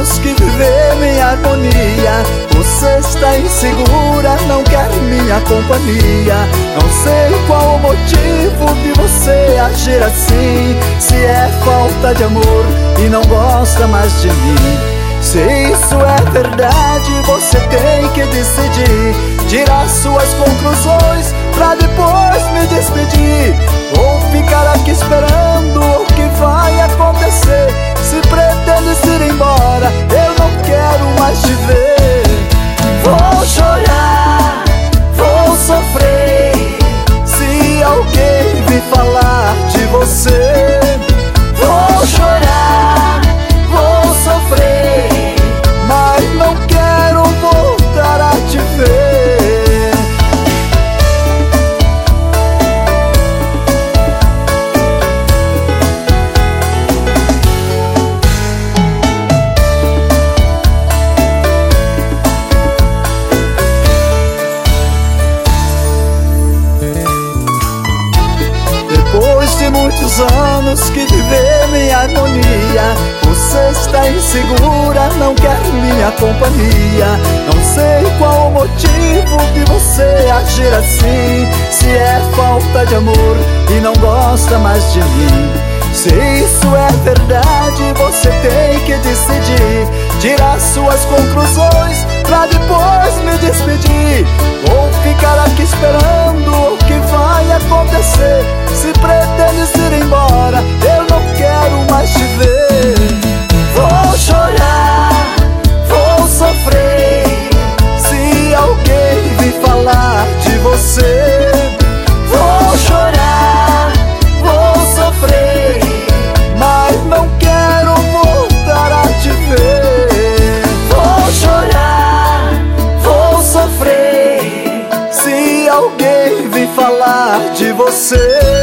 anos que vivemos em harmonia. Você está insegura, não quer minha companhia. Não sei qual o motivo de você agir assim. Se é falta de amor e não gosta mais de mim. Se isso é verdade, você tem que decidir, tirar suas conclusões pra depois me despedir. Ou ficar aqui esperando o que vai acontecer. Se pretendes ir embora, eu não quero mais te ver. Vou chorar, vou sofrer, se alguém vir falar de você. Vou chorar, vou sofrer, mas não quero voltar a te ver. Depois de muitos anos que vivemos em harmonia, você está insegura, não quer minha companhia. Não sei qual o motivo de você agir assim. Se é falta de amor e não gosta mais de mim. Se isso é verdade, você tem que decidir, tirar suas conclusões pra depois me despedir. Ou ficar aqui esperando o que vai acontecer. Se pretendes ir embora, eu não quero mais te ver. Vou chorar, vou sofrer, se alguém vir falar de você. Vou chorar, vou sofrer, mas não quero voltar a te ver. Vou chorar, vou sofrer, se alguém vir falar de você.